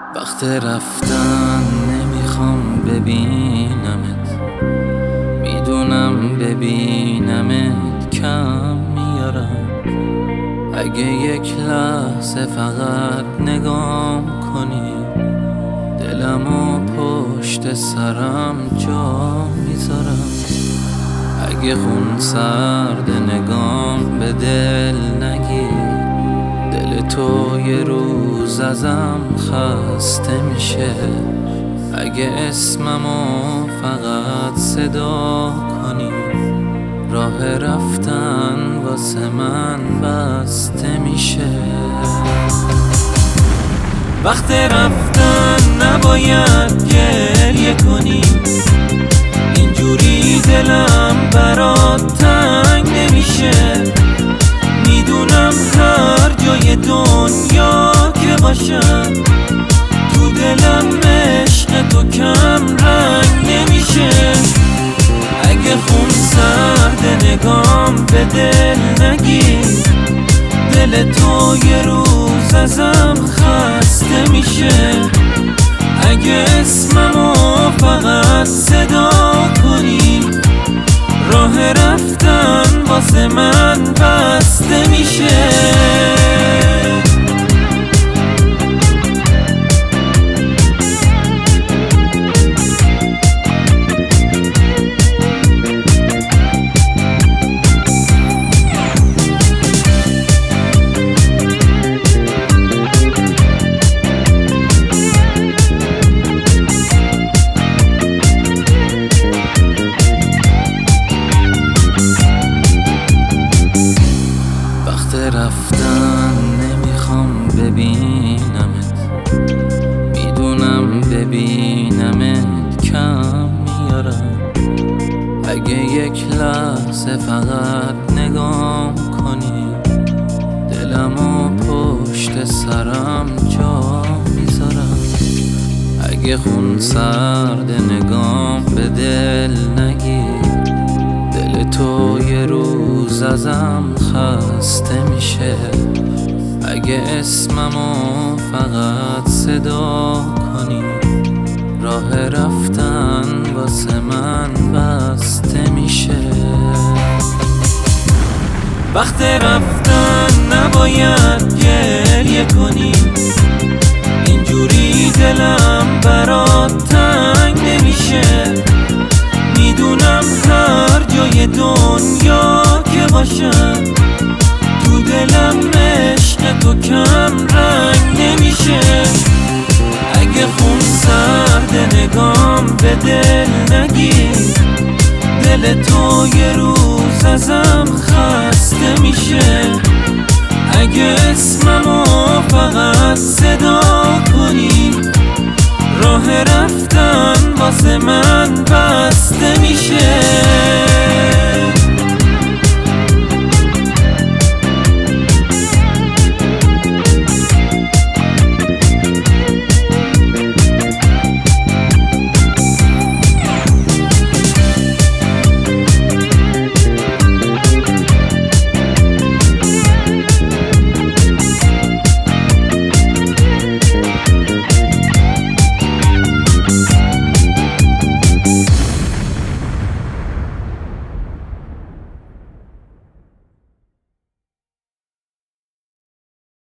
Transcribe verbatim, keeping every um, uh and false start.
وقت رفتن نمیخوام ببینمت، میدونم ببینمت کم میارم. اگه یک لحظه فقط نگام کنی، دلمو پشت سرم جا میذارم. اگه خون سرد نگام به دل نگیر، دل تو یه روز ازم خسته میشه. اگه اسممو فقط صدا کنی، راه رفتن واسه من بسته میشه. وقت رفتن نباید گریه کنی، اینجوری دلم برات تنگ نمیشه. میدونم هر جای دنیا که باشم، تو دلم عشق تو کم رنگ نمیشه. اگه خون سرد نگام به دل نگیر، دل تو یه روز ازم خسته میشه. اگه اسممو فقط صدا کنی، راه رفتن واسه من بسته میشه. رفتن نمیخوام ببینمت، میدونم ببینمت کم میارم. اگه یک لحظه فقط نگام کنی، دلمو پشت سرم جا میذارم. اگه خون سرد نگام به دل نگیر، دل تو یه روز ازم خسته میشه. اگه اسممو فقط صدا کنی، راه رفتن واسه من بسته میشه. وقت رفتن نباید گریه کنی، اینجوری دلم برات تنگ نمیشه. میدونم هر جای دنیا که باشم، تو دلم عشق تو کم رنگ نمیشه. اگه خون سرد نگام به دل نگیر، دل تو یه روز ازم